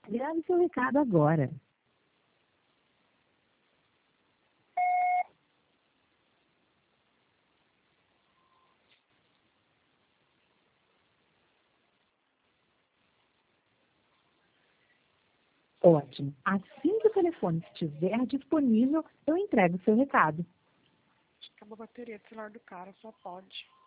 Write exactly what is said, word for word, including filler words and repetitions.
Grave seu recado agora. Ótimo. Assim que o telefone estiver disponível, eu entrego o seu recado. Acho que acabou a bateria do celular do cara, só pode.